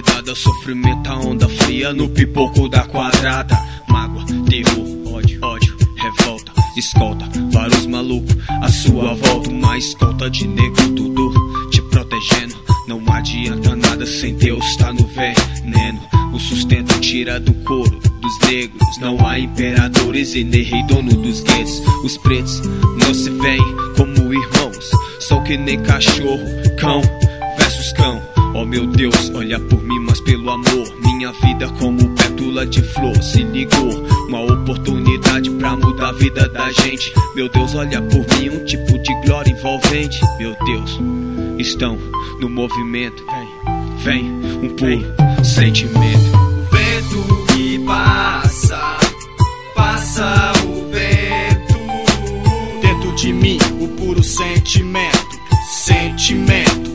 cuidado, sofrimento, a onda fria no pipoco da quadrada. Mágoa, terror, ódio, revolta, escolta vários malucos à sua volta. Uma escolta de negro, tudo te protegendo. Não adianta nada sem Deus, tá no veneno. O sustento tira do couro dos negros. Não há imperadores e nem rei dono dos guetos. Os pretos não se veem como irmãos, são que nem cachorro, cão versus cão. Oh meu Deus, olha por mim, mas pelo amor. Minha vida como pétula de flor. Se ligou, uma oportunidade pra mudar a vida da gente. Meu Deus, olha por mim, um tipo de glória envolvente. Meu Deus, estão no movimento. Vem, um puro sentimento. O vento que passa, passa o vento. Dentro de mim, o puro sentimento, sentimento.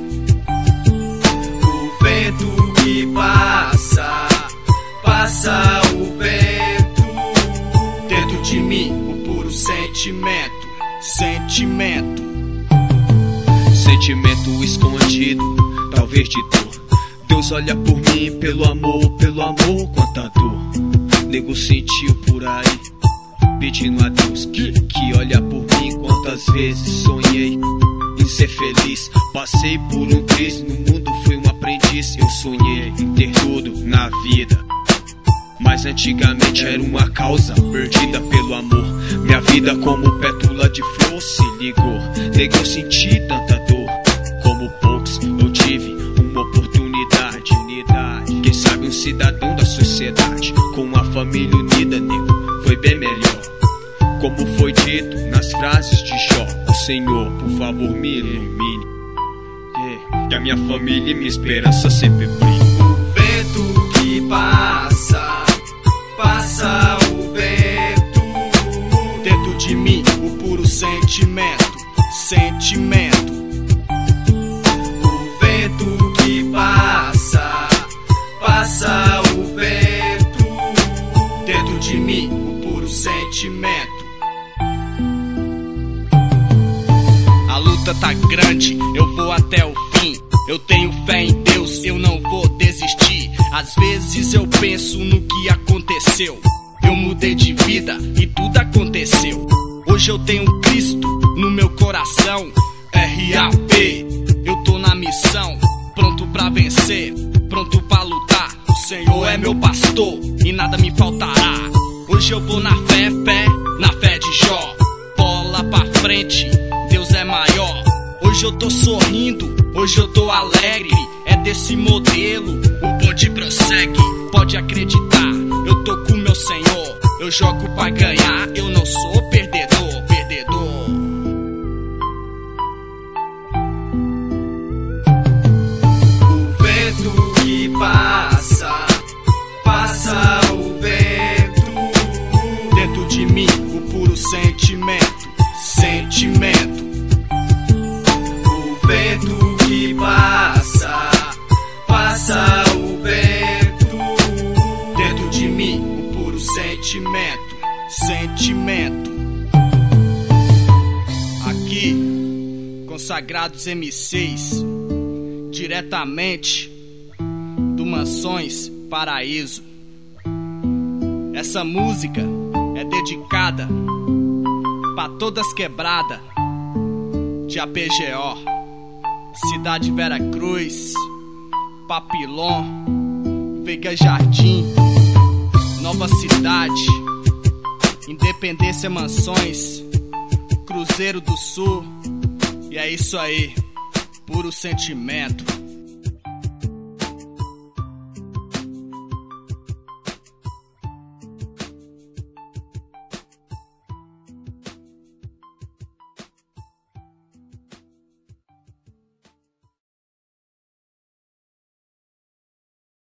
O vento que passa, passa o vento. Dentro de mim, o puro sentimento, sentimento. Sentimento escondido, talvez de dor. Deus olha por mim pelo amor, quanta dor. Nego sentiu por aí, pedindo a Deus que olha por mim. Quantas vezes sonhei em ser feliz. Passei por um triz, no mundo fui um aprendiz. Eu sonhei em ter tudo na vida, mas antigamente era uma causa perdida pelo amor. Minha vida como pétula de flor se ligou. Nego eu senti tanta dor, como poucos eu tive uma oportunidade. Quem sabe um cidadão da sociedade, com uma família unida, nego, foi bem melhor. Como foi dito nas frases de Jó: o Senhor, por favor, me ilumine, que a minha família e minha esperança sempre brilhem. O vento que passa, passa o vento. Dentro de mim, o puro sentimento, sentimento. O vento que passa, passa o vento. Dentro de mim, o puro sentimento. A luta tá grande, eu vou até o fim. Eu tenho fé em Deus, eu não vou desistir. Às vezes eu penso no que aconteceu. Eu mudei de vida e tudo aconteceu. Hoje eu tenho Cristo no meu coração. R.A.P. Eu tô na missão, pronto pra vencer, pronto pra lutar. O Senhor é meu pastor e nada me faltará. Hoje eu vou na fé, na fé de Jó. Bola pra frente, Deus é maior. Hoje eu tô sorrindo, hoje eu tô alegre. É desse modelo, o bonde prossegue. Pode acreditar, eu tô com meu Senhor. Eu jogo pra ganhar, eu não sou perdedor, perdedor. O vento que passa, passa o vento. Dentro de mim, o puro sentimento, sentimento. O vento que passa, passa o vento. Dentro de mim, o puro sentimento, sentimento. Aqui, consagrados M6, diretamente do Mansões Paraíso. Essa música é dedicada pra todas quebradas de APGO, Cidade Vera Cruz, Papilon, Veiga Jardim, Nova Cidade, Independência Mansões, Cruzeiro do Sul. E é isso aí, puro sentimento.